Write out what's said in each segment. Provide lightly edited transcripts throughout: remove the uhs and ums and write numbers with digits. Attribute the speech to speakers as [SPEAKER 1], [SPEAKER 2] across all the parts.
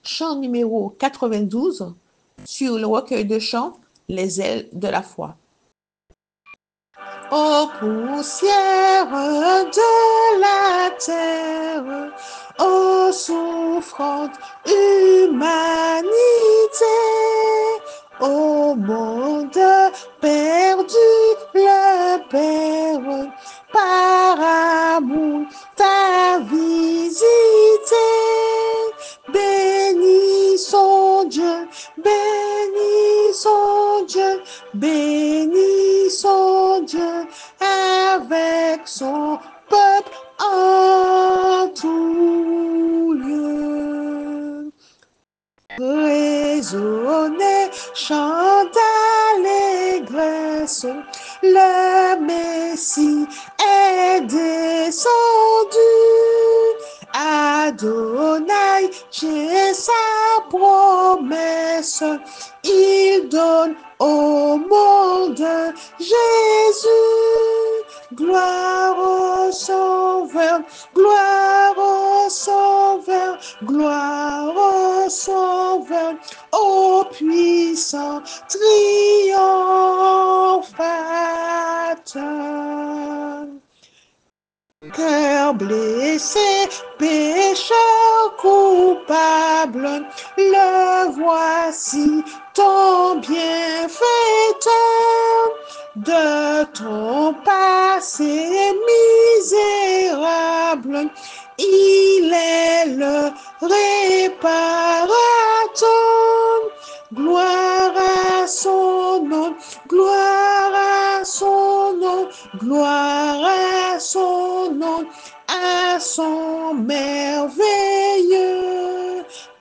[SPEAKER 1] chant numéro 92 sur le recueil de chants Les ailes de la foi. Ô poussière de la terre, ô souffrante humanité, ô monde perdu, le Père, par amour t'a visité. Bénissons Dieu, bénissons Dieu, bénissons Dieu avec son peuple en tout lieu. Résonnez, chante d'allégresse, le Messie est descendu. Adonai, j'ai sa promesse, il donne au monde Jésus. Gloire au Sauveur, gloire au Sauveur, gloire au Sauveur, au puissant triomphateur. Cœur blessé, pécheur coupable, le voici ton bienfaiteur. De ton passé misérable, il est le réparateur. Gloire à son nom, gloire à son nom, gloire à son nom, à son merveilleux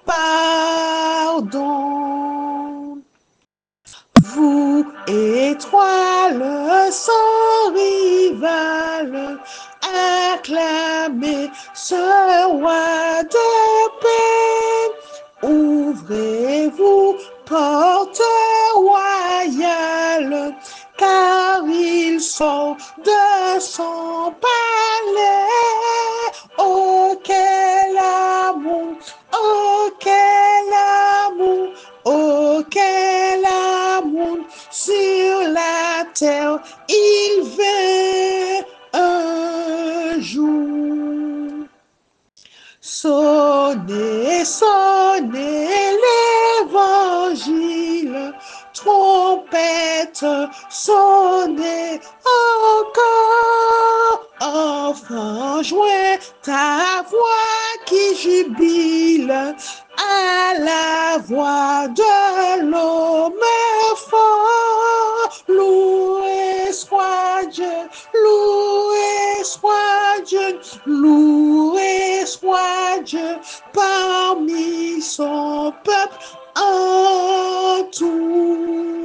[SPEAKER 1] pardon. Vous étoiles sans rival, acclamez ce roi de paix. Ouvrez-vous, porte royale, car il sort de son palais. Oh, quel amour, oh, quel amour, oh, quel amour, sur la terre il vint un jour. Sonnez, sonnez l'évangile, trompette, sonnez encore. Enfant, joins ta voix qui jubile à la voix de l'homme fort. Loué soit Dieu, loué soit Dieu, loué soit Dieu parmi son peuple en tout